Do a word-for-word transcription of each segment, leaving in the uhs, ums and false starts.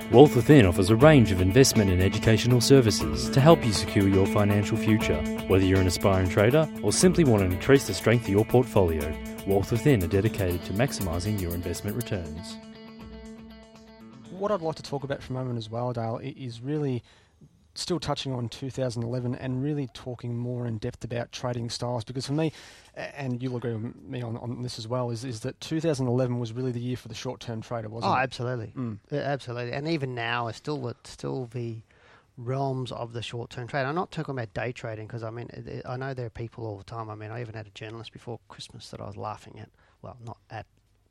Wealth Within offers a range of investment and educational services to help you secure your financial future. Whether you're an aspiring trader or simply want to increase the strength of your portfolio, Wealth Within are dedicated to maximising your investment returns. What I'd like to talk about for a moment as well, Dale, is really still touching on two thousand eleven and really talking more in depth about trading styles, because for me, and you'll agree with me on, on this as well, is, is that two thousand eleven was really the year for the short-term trader, wasn't oh, it? Oh, absolutely. Mm. Yeah, absolutely. And even now, it's still, it's still the realms of the short-term trade. I'm not talking about day trading, because I mean, it, it, I know there are people all the time. I mean, I even had a journalist before Christmas that I was laughing at. Well, not at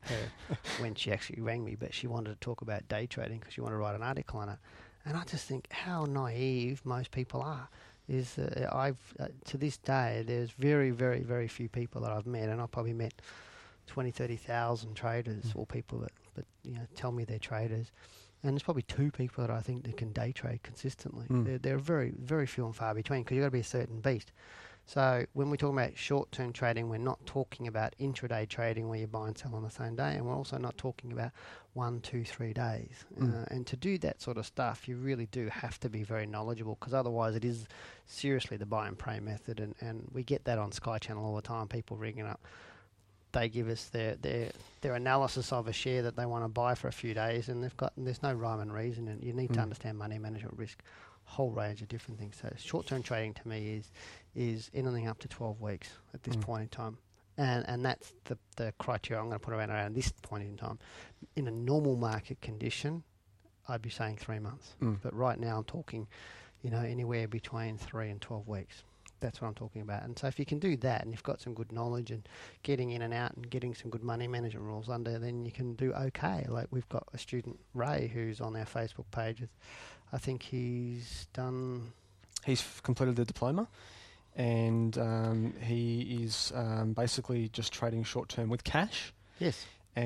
her when she actually rang me, but she wanted to talk about day trading because she wanted to write an article on it. And I just think how naive most people are. Is uh, I've uh, to this day, there's very, very, very few people that I've met, and I've probably met twenty, thirty thousand traders mm. or people that, that you know tell me they're traders, and there's probably two people that I think that can day trade consistently. Mm. They're, they're very, very few and far between, because you've got to be a certain beast. So when we're talking about short-term trading, we're not talking about intraday trading where you buy and sell on the same day, and we're also not talking about one, two, three days. Mm. Uh, and to do that sort of stuff, you really do have to be very knowledgeable, because otherwise it is seriously the buy and pray method, and, and we get that on Sky Channel all the time, people ringing up. They give us their, their their analysis of a share that they want to buy for a few days, and they've got and there's no rhyme and reason, and you need mm. to understand money management risk, whole range of different things. So short-term trading to me is is anything up to twelve weeks at this mm. point in time. And and that's the, the criteria I'm going to put around around this point in time. In a normal market condition, I'd be saying three months. Mm. But right now I'm talking, you know, anywhere between three and twelve weeks. That's what I'm talking about. And so if you can do that, and you've got some good knowledge and getting in and out and getting some good money management rules under, then you can do okay. Like we've got a student, Ray, who's on our Facebook page. I think he's done... He's f- completed the diploma, and um, he is um, basically just trading short-term with cash. Yes.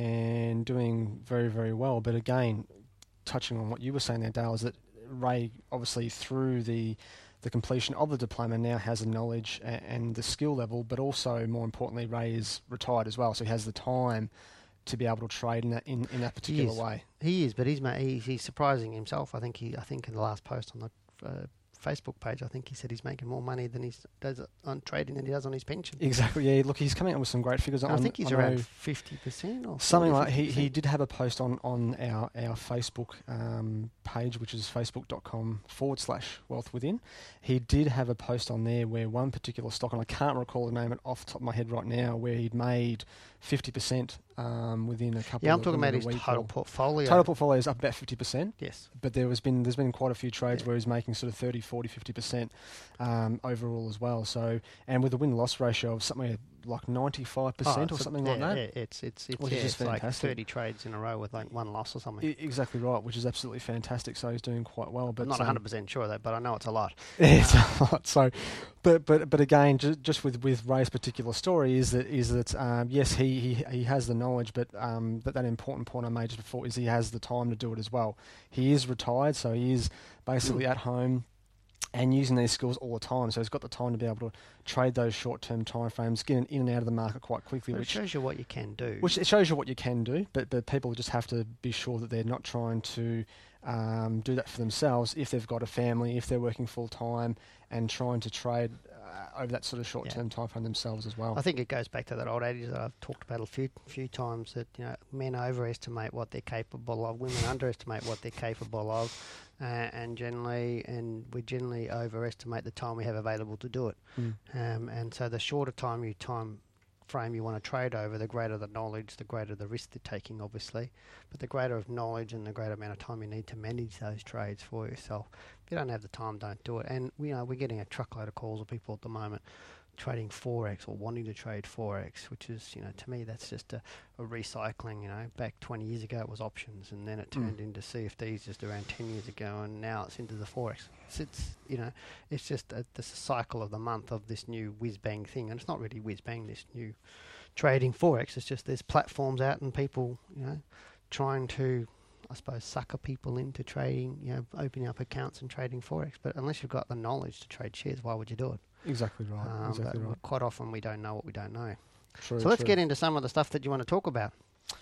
And doing very, very well. But again, touching on what you were saying there, Dale, is that Ray, obviously through the the completion of the diploma, now has the knowledge and, and the skill level, but also, more importantly, Ray is retired as well, so he has the time to be able to trade in that in, in that particular he way. He is, but he's, ma- he's he's surprising himself. I think he I think in the last post on the uh, Facebook page, I think he said he's making more money than he does on trading than he does on his pension. Exactly, yeah. Look, he's coming up with some great figures. I on, think he's I around fifty percent or something like. He he did have a post on on our our Facebook um, page, which is facebook.com forward slash wealth within. He did have a post on there where one particular stock, and I can't recall the name off the top of my head right now, where he'd made fifty percent um, within a couple. Yeah, I'm of, talking about his total portfolio. Total portfolio is up about fifty percent. Yes, but there has been there's been quite a few trades yeah. where he's making sort of thirty, forty, fifty percent um, overall as well. So, and with a win-loss ratio of something like ninety-five percent oh, or something yeah, like that. Yeah, it's it's it's, which yeah, is just it's fantastic. like thirty trades in a row with like one loss or something. I, exactly right, which is absolutely fantastic. So he's doing quite well. But I'm not um, one hundred percent sure of that, but I know it's a lot. It's uh, a lot. So, but but but again, just, just with with Ray's particular story is that is that um, yes, he, he he has the knowledge, but um, but that important point I made just before is he has the time to do it as well. He is retired, so he is basically mm. at home and using these skills all the time. So he's got the time to be able to trade those short-term time frames, get in and out of the market quite quickly. Well, which it shows you what you can do. Which it shows you what you can do, but, but people just have to be sure that they're not trying to um, do that for themselves if they've got a family, if they're working full-time and trying to trade uh, over that sort of short-term yeah. time frame themselves as well. I think it goes back to that old adage that I've talked about a few few times, that you know men overestimate what they're capable of, women underestimate what they're capable of. Uh, and generally, and we generally overestimate the time we have available to do it. Mm. Um, and so the shorter time you time frame you want to trade over, the greater the knowledge, the greater the risk they're taking, obviously. But the greater of knowledge and the greater amount of time you need to manage those trades for yourself. If you don't have the time, don't do it. And you know we're getting a truckload of calls of people at the moment trading Forex or wanting to trade Forex, which is, you know, to me that's just a, a recycling. You know, back twenty years ago it was options, and then it turned mm. into C F Ds just around ten years ago, and now it's into the Forex. It's, it's you know, it's just a, this cycle of the month of this new whiz bang thing, and it's not really whiz bang. This new trading Forex. It's just there's platforms out and people, you know, trying to, I suppose, sucker people into trading. You know, opening up accounts and trading Forex. But unless you've got the knowledge to trade shares, why would you do it? Exactly right. Um, exactly right. Quite often we don't know what we don't know. True, so let's true. get into some of the stuff that you want to talk about.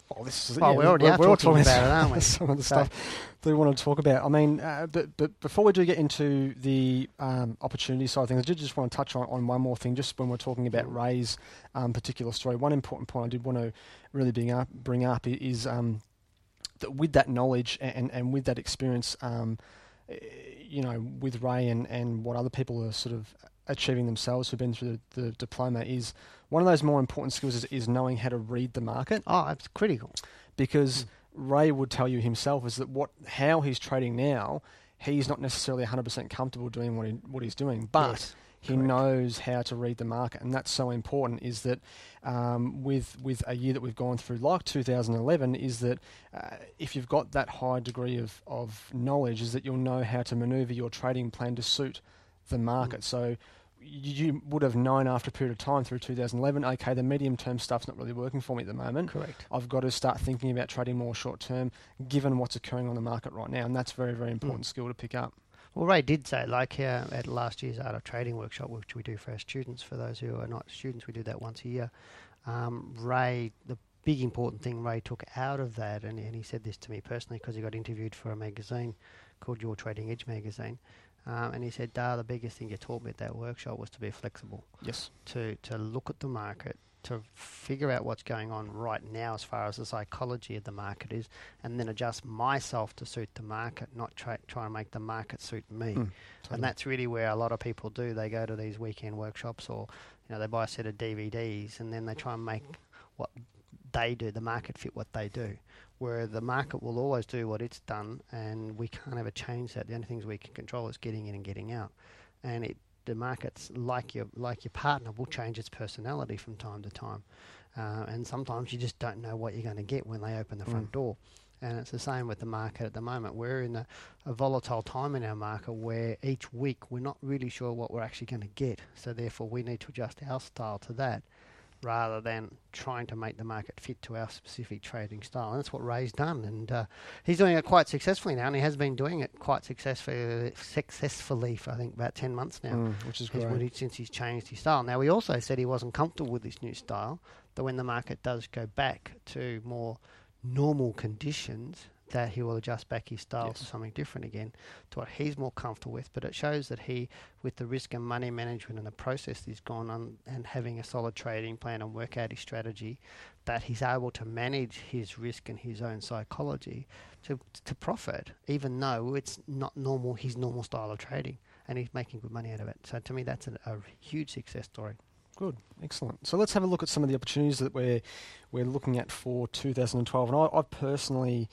Oh, this is, Well, yeah, we already we're, are we're all talking talking about it, aren't we? some of the So- stuff that we want to talk about. I mean, uh, but but before we do get into the um, opportunity side of things, I did just want to touch on, on one more thing. Just when we're talking about Mm. Ray's um, particular story, one important point I did want to really bring up bring up i- is um, that with that knowledge and and with that experience, um, eh, you know, with Ray and and what other people are sort of achieving themselves who've been through the, the diploma, is one of those more important skills is, is knowing how to read the market. Oh, it's critical. Because Ray would tell you himself is that what how he's trading now, he's not necessarily one hundred percent comfortable doing what he, what he's doing, but Yes, he correct. knows how to read the market, and that's so important. Is that um, with with a year that we've gone through, like two thousand eleven, is that uh, if you've got that high degree of, of knowledge, is that you'll know how to manoeuvre your trading plan to suit the market. Mm. So you would have known after a period of time through two thousand eleven, okay, the medium term stuff's not really working for me at the moment. Correct. I've got to start thinking about trading more short term, given what's occurring on the market right now, and that's a very, very important Mm. skill to pick up. Well, Ray did say, like uh, at last year's Art of Trading workshop, which we do for our students, for those who are not students, we do that once a year. Um, Ray, the big important thing Ray took out of that, and, and he said this to me personally because he got interviewed for a magazine called Your Trading Edge magazine. Um, and he said, Dar, the biggest thing you taught me at that workshop was to be flexible, Yes. to, to look at the market, to figure out what's going on right now as far as the psychology of the market is, and then adjust myself to suit the market, not try, try and make the market suit me. Mm, totally. And that's really where a lot of people do. They go to these weekend workshops, or you know, they buy a set of D V Ds, and then they try and make what they do, the market fit what they do. Where the market will always do what it's done, and we can't ever change that. The only things we can control is getting in and getting out. And it, the market's like your like your partner will change its personality from time to time, uh, and sometimes you just don't know what you're going to get when they open the front Mm. door. And it's the same with the market at the moment. We're in a, a volatile time in our market where each week we're not really sure what we're actually going to get. So therefore we need to adjust our style to that rather than trying to make the market fit to our specific trading style. And that's what Ray's done. And uh, he's doing it quite successfully now, and he has been doing it quite successfully, successfully for, I think, about ten months now. Mm, which is He's great. when he, since he's changed his style. Now, he also said he wasn't comfortable with this new style, that when the market does go back to more normal conditions, that he will adjust back his style Yes. to something different again, to what he's more comfortable with. But it shows that he, with the risk and money management and the process he's gone on, and having a solid trading plan and work out his strategy, that he's able to manage his risk and his own psychology to to profit, even though it's not normal his normal style of trading, and he's making good money out of it. So to me, that's a, a huge success story. Good, excellent. So let's have a look at some of the opportunities that we're we're looking at for two thousand twelve. And I, I've personally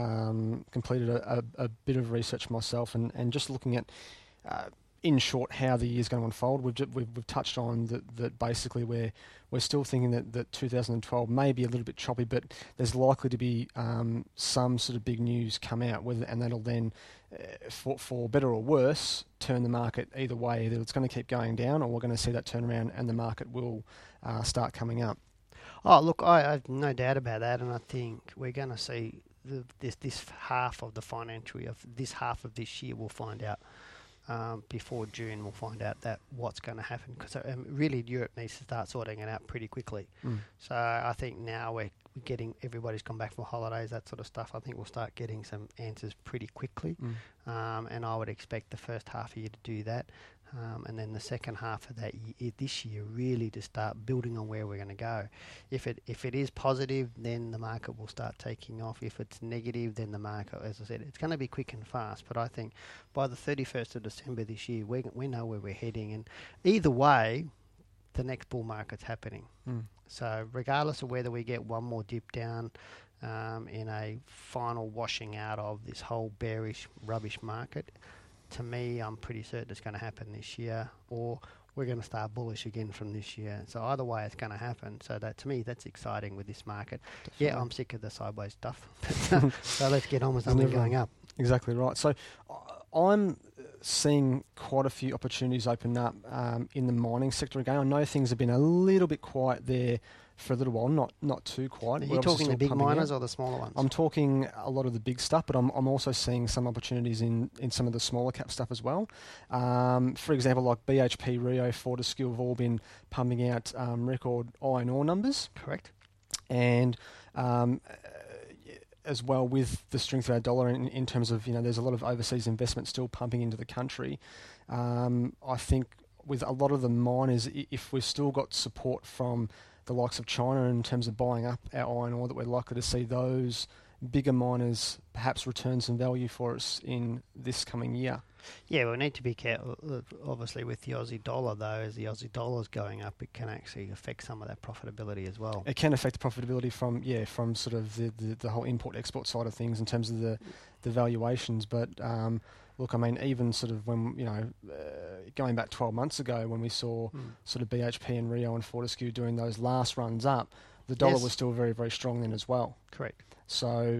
um, completed a, a, a bit of research myself, and, and just looking at, uh, in short, how the year's going to unfold. We've, ju- we've we've touched on that, that basically we're we're still thinking that, that two thousand twelve may be a little bit choppy, but there's likely to be um, some sort of big news come out, whether and that'll then, uh, for for better or worse, turn the market either way. Either it's going to keep going down, or we're going to see that turn around, and the market will uh, start coming up. Oh, look, I, I have no doubt about that, and I think we're going to see the, this this half of the financial year, of this half of this year, we'll find out. Um, before June, we'll find out that what's going to happen, because um, really Europe needs to start sorting it out pretty quickly. Mm. So I think now we're getting, everybody's come back from holidays, that sort of stuff. I think we'll start getting some answers pretty quickly, Mm. um, and I would expect the first half of year to do that, um, and then the second half of that year, this year really to start building on where we're going to go. If it if it is positive, then the market will start taking off. If it's negative, then the market, as I said, it's going to be quick and fast. But I think by the thirty-first of December this year, we we know where we're heading, and either way, the next bull market's happening. Mm. So regardless of whether we get one more dip down um, in a final washing out of this whole bearish rubbish market, to me, I'm pretty certain it's going to happen this year, or we're going to start bullish again from this year. So either way, it's going to happen. So that, to me, that's exciting with this market. Definitely. Yeah, I'm sick of the sideways stuff. But, uh, so let's get on with something Never going mind. up. Exactly right. So uh, I'm seeing quite a few opportunities open up um, in the mining sector again. I know things have been a little bit quiet there for a little while, not not too quiet. Are We're you obviously talking the still big pumping miners out. or the smaller ones? I'm talking a lot of the big stuff, but I'm I'm also seeing some opportunities in, in some of the smaller cap stuff as well. Um, for example, like B H P, Rio, Fortescue have all been pumping out um, record iron ore numbers. Correct. And um, as well with the strength of our dollar in, in terms of, you know, there's a lot of overseas investment still pumping into the country. Um, I think with a lot of the miners, if we've still got support from the likes of China in terms of buying up our iron ore, that we're likely to see those bigger miners perhaps return some value for us in this coming year. Yeah, we need to be careful, obviously, with the Aussie dollar, though. As the Aussie dollar's going up, it can actually affect some of that profitability as well. It can affect the profitability from, yeah, from sort of the, the, the whole import-export side of things in terms of the, the valuations. But, um, look, I mean, even sort of when, you know, uh, going back twelve months ago when we saw mm. sort of B H P and Rio and Fortescue doing those last runs up, the dollar yes. was still very, very strong then as well. Correct. So,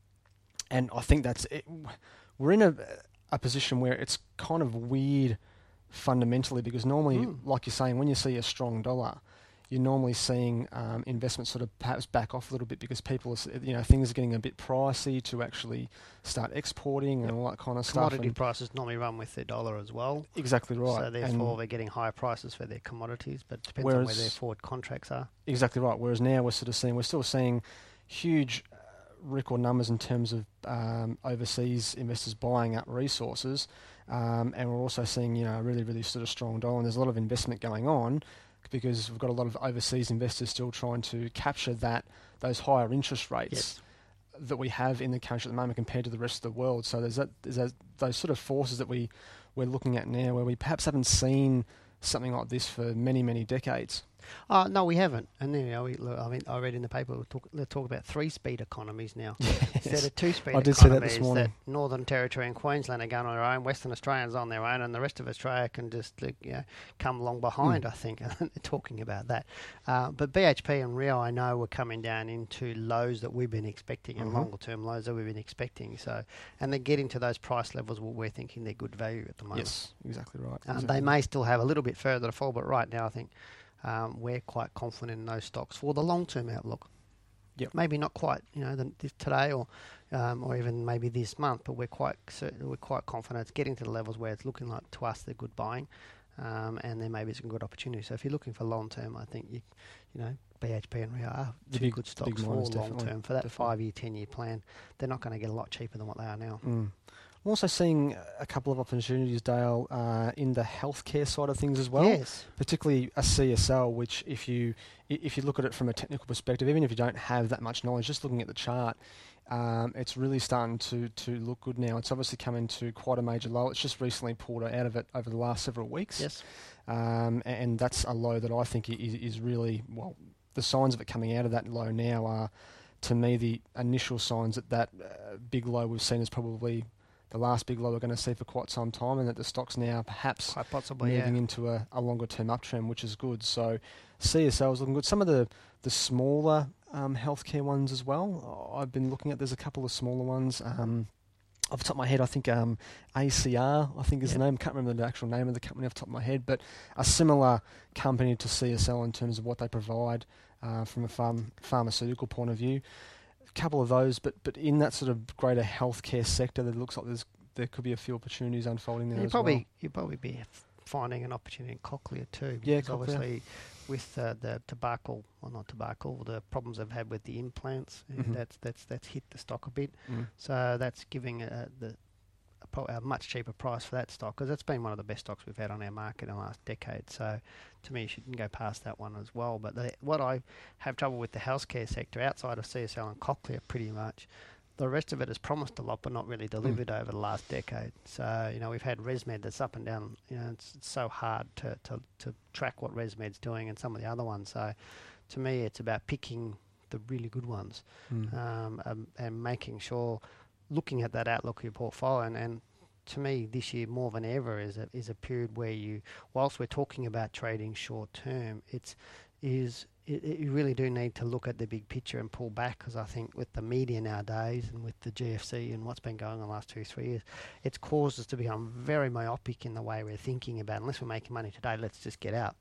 and I think that's it. We're in a... a position where it's kind of weird fundamentally, because normally, mm. like you're saying, when you see a strong dollar, you're normally seeing um, investments sort of perhaps back off a little bit because people, are, you know, things are getting a bit pricey to actually start exporting yep. and all that kind of Commodity stuff. Commodity prices normally run with their dollar as well. Exactly right. So therefore, and they're getting higher prices for their commodities, but it depends whereas, on where their forward contracts are. Exactly right. Whereas now we're sort of seeing, we're still seeing huge record numbers in terms of um, overseas investors buying up resources, um, and we're also seeing, you know, a really, really sort of strong dollar, and there's a lot of investment going on because we've got a lot of overseas investors still trying to capture that those higher interest rates yes. that we have in the country at the moment compared to the rest of the world. So there's that, there's that, those sort of forces that we we're looking at now, where we perhaps haven't seen something like this for many, many decades. Uh, no, we haven't. And then, you know, we, look, I mean, I read in the paper, we'll talk, let's talk about three-speed economies now. Yes. Instead of two-speed I did economies, see that this morning. That Northern Territory and Queensland are going on their own, Western Australians on their own, and the rest of Australia can just, you know, come along behind, mm. I think. They're talking about that. Uh, but B H P and Rio, I know, were coming down into lows that we've been expecting, mm-hmm. and longer-term lows that we've been expecting. So, and they're getting to those price levels where we're thinking they're good value at the moment. Yes, exactly right. Um, exactly. They may still have a little bit further to fall, but right now I think Um, we're quite confident in those stocks for the long-term outlook. Yep. Maybe not quite, you know, the, this today or um, or even maybe this month, but we're quite certain, we're quite confident it's getting to the levels where it's looking like to us they're good buying, um, and there may be some good opportunities. So if you're looking for long-term, I think you, you know, B H P and Rio are two big, good stocks for long-term for that definitely. five-year, ten-year plan. They're not going to get a lot cheaper than what they are now. Mm. I'm also seeing a couple of opportunities, Dale, uh, in the healthcare side of things as well. Yes. Particularly a C S L, which if you if you look at it from a technical perspective, even if you don't have that much knowledge, just looking at the chart, um, it's really starting to, to look good now. It's obviously come into quite a major low. It's just recently pulled out of it over the last several weeks. Yes. Um, and that's a low that I think is, is really, well, the signs of it coming out of that low now are, to me, the initial signs that that uh, big low we've seen is probably the last big low we're going to see for quite some time, and that the stock's now perhaps quite possibly moving yeah. into a, a longer term uptrend, which is good. So C S L is looking good. Some of the, the smaller um, healthcare ones as well, I've been looking at. There's a couple of smaller ones. Um, off the top of my head, I think um, A C R, I think is yep. the name. Can't remember the actual name of the company off the top of my head, but a similar company to C S L in terms of what they provide uh, from a pharm- pharmaceutical point of view. Couple of those, but but in that sort of greater healthcare sector, that looks like there's there could be a few opportunities unfolding there. You as probably well. you probably be f- finding an opportunity in Cochlear too. Yeah, because Cochlear. Obviously, with uh, the tobacco, well not tobacco, the problems they've had with the implants, Mm-hmm. that's that's that's hit the stock a bit. Mm. So that's giving uh, the a, pro- a much cheaper price for that stock, because it's been one of the best stocks we've had on our market in the last decade. So to me, you shouldn't go past that one as well. But the, what I have trouble with the healthcare sector outside of C S L and Cochlear, pretty much, the rest of it has promised a lot but not really delivered mm. over the last decade. So, you know, we've had ResMed that's up and down. You know, it's, it's so hard to, to, to track what ResMed's doing and some of the other ones. So to me, it's about picking the really good ones Mm. um, um, and making sure, looking at that outlook of your portfolio, and, and to me, this year more than ever is a is a period where you, whilst we're talking about trading short term, it's is it, it, you really do need to look at the big picture and pull back, because I think with the media nowadays and with the G F C and what's been going on the last two three years, it's caused us to become very myopic in the way we're thinking about. Unless we're making money today, let's just get out.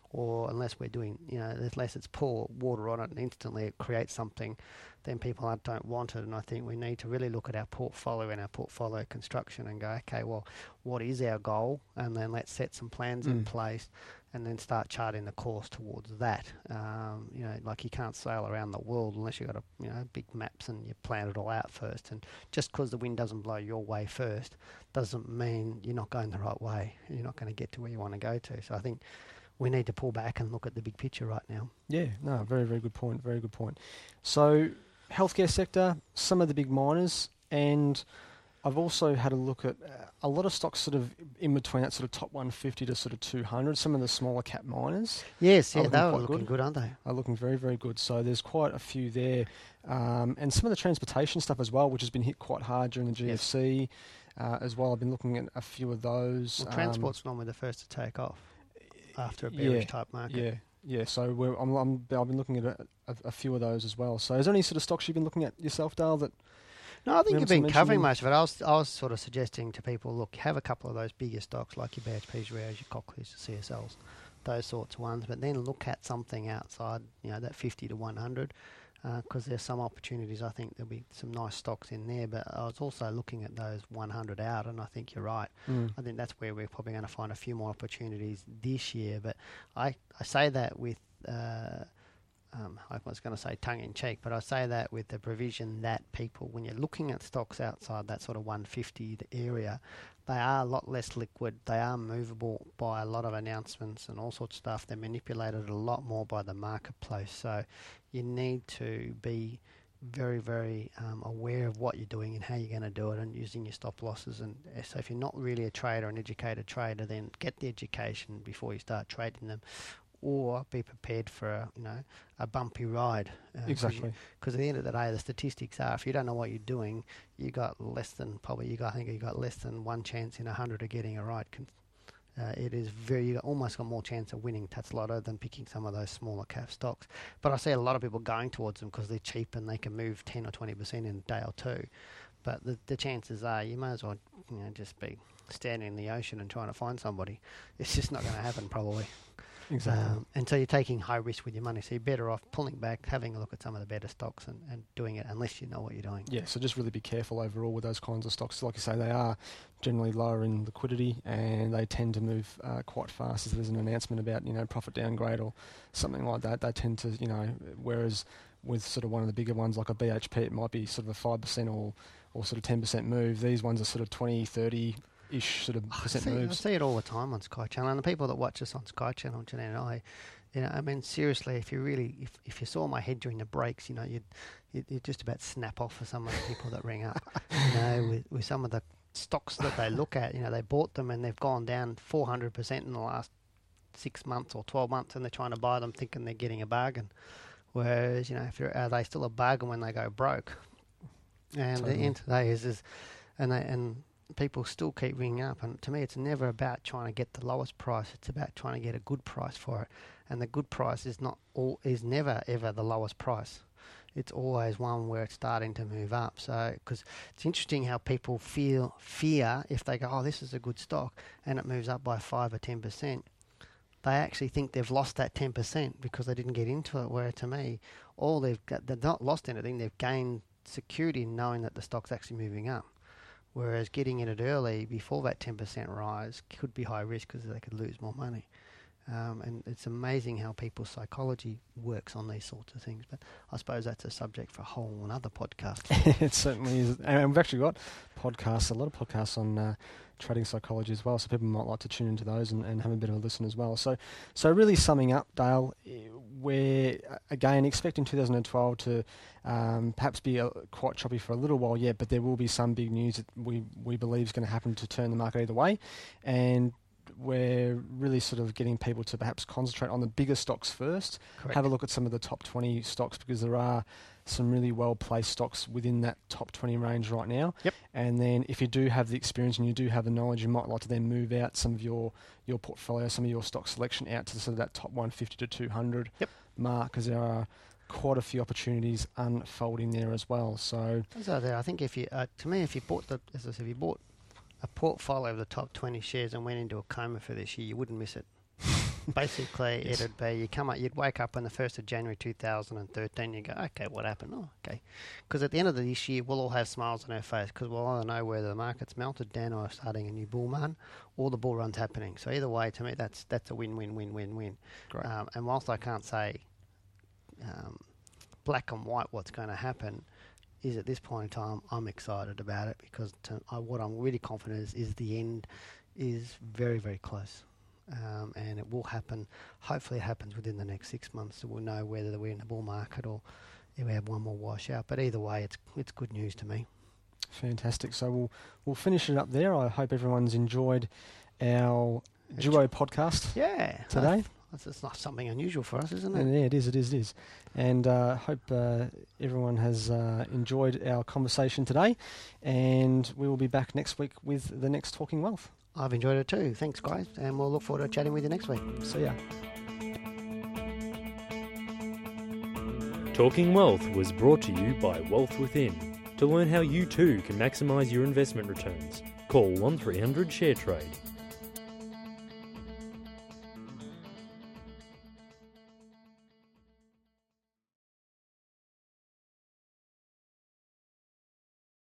or unless we're doing, you know, unless it's pour water on it and instantly it creates something, then people don't want it. And I think we need to really look at our portfolio and our portfolio construction and go, okay, well, what is our goal? And then let's set some plans mm. in place and then start charting the course towards that. Um, you know, like you can't sail around the world unless you've got a, you know, big maps and you plan it all out first. And just because the wind doesn't blow your way first doesn't mean you're not going the right way. You're not going to get to where you want to go to. So I think we need to pull back and look at the big picture right now. Yeah, no, very, very good point. Very good point. So, healthcare sector, some of the big miners, and I've also had a look at uh, a lot of stocks sort of in between that sort of top one fifty to sort of two hundred. Some of the smaller cap miners. Yes, yeah, they are looking good. good, aren't they? Are looking very, very good. So there's quite a few there, um, and some of the transportation stuff as well, which has been hit quite hard during the G F C yes. uh, as well. I've been looking at a few of those. Well, transport's um, normally the first to take off after a bearish yeah, type market. Yeah. Yeah, so we're, I'm, I'm, I've been looking at a, a, a few of those as well. So is there any sort of stocks you've been looking at yourself, Dale, that... No, I think you've been covering most of it. I was, I was sort of suggesting to people, look, have a couple of those bigger stocks like your B H Ps, Rios, your Cochlears, your C S Ls, those sorts of ones, but then look at something outside, you know, that fifty to one hundred, because uh, there's some opportunities. I think there'll be some nice stocks in there, but I was also looking at those one hundred out, and I think you're right. Mm. I think that's where we're probably going to find a few more opportunities this year, but I, I say that with... Uh, Um, I was going to say tongue-in-cheek, but I say that with the provision that people, when you're looking at stocks outside that sort of one fifty area, they are a lot less liquid. They are movable by a lot of announcements and all sorts of stuff. They're manipulated a lot more by the marketplace. So you need to be very, very um, aware of what you're doing and how you're going to do it and using your stop losses. And so if you're not really a trader, an educated trader, then get the education before you start trading them. Or be prepared for a, you know, a bumpy ride. Uh, exactly. Because at the end of the day, the statistics are, if you don't know what you're doing, you got less than probably you got. I think you got less than one chance in a hundred of getting a right. Uh, it is very you got almost got more chance of winning Tats Lotto than picking some of those smaller cap stocks. But I see a lot of people going towards them because they're cheap and they can move ten or twenty percent in a day or two. But the the chances are you may as well, you know, just be standing in the ocean and trying to find somebody. It's just not going to happen probably. Exactly. Um, and so you're taking high risk with your money. So you're better off pulling back, having a look at some of the better stocks and, and doing it unless you know what you're doing. Yeah, so just really be careful overall with those kinds of stocks. Like you say, they are generally lower in liquidity and they tend to move uh, quite fast. If there's an announcement about, you know, profit downgrade or something like that, they tend to, you know, whereas with sort of one of the bigger ones like a B H P, it might be sort of a five percent or, or sort of ten percent move. These ones are sort of twenty, thirty ish sort of percent I see, moves. I see it all the time on Sky Channel, and the people that watch us on Sky Channel, Janine and I, you know, I mean, seriously, if you really, if, if you saw my head during the breaks, you know, you'd, you'd, you'd just about snap off for some of the people that ring up, you know, with, with some of the stocks that they look at, you know, they bought them and they've gone down four hundred percent in the last six months or twelve months and they're trying to buy them thinking they're getting a bargain. Whereas, you know, if they're, are they still a bargain when they go broke? And totally. The end today is, is and they, and people still keep ringing up, and to me it's never about trying to get the lowest price, it's about trying to get a good price for it, and the good price is not all is never ever the lowest price. It's always one where it's starting to move up. So because it's interesting how people feel fear if they go, oh, this is a good stock and it moves up by five or ten percent, they actually think they've lost that ten percent because they didn't get into it, where to me all they've got, they've not lost anything, they've gained security in knowing that the stock's actually moving up. Whereas getting in it early before that ten percent rise could be high risk because they could lose more money. Um, and it's amazing how people's psychology works on these sorts of things. But I suppose that's a subject for a whole another podcast. It certainly is. And we've actually got podcasts, a lot of podcasts on uh, trading psychology as well. So people might like to tune into those and, and have a bit of a listen as well. So, so really summing up, Dale, we're, again, expecting two thousand twelve to um, perhaps be uh, quite choppy for a little while yet, but there will be some big news that we, we believe is going to happen to turn the market either way. And we're really sort of getting people to perhaps concentrate on the bigger stocks first. Correct. Have a look at some of the top twenty stocks because there are some really well-placed stocks within that top twenty range right now. Yep. And then if you do have the experience and you do have the knowledge, you might like to then move out some of your, your portfolio, some of your stock selection out to sort of that top one fifty to two hundred yep. mark, because there are quite a few opportunities unfolding there as well. So, so there, I think if you, uh, to me, if you bought the, as I said, if you bought a portfolio of the top twenty shares and went into a coma for this year, you wouldn't miss it. Basically, Yes. it'd be you come up, you'd wake up on the first of January two thousand thirteen. You go, okay, what happened? Oh, okay, because at the end of this year, we'll all have smiles on our face because we'll either know whether the market's melted down or starting a new bull run, or the bull run's happening. So either way, to me, that's that's a win, win, win, win, win. Great. Um, and whilst I can't say um, black and white what's going to happen, is at this point in time, I'm excited about it because to, I, what I'm really confident is, is the end is very, very close. Um, and it will happen. Hopefully it happens within the next six months, so we'll know whether we're in a bull market or if we have one more washout. But either way, it's it's good news to me. Fantastic. So we'll we'll finish it up there. I hope everyone's enjoyed our duo podcast Yeah. today. That's, that's not something unusual for us, isn't it? And yeah, it is, it is, it is. And I uh, hope uh, everyone has uh, enjoyed our conversation today. And we will be back next week with the next Talking Wealth. I've enjoyed it too. Thanks, guys. And we'll look forward to chatting with you next week. See ya. Talking Wealth was brought to you by Wealth Within. To learn how you too can maximise your investment returns, call one three hundred SHARE TRADE.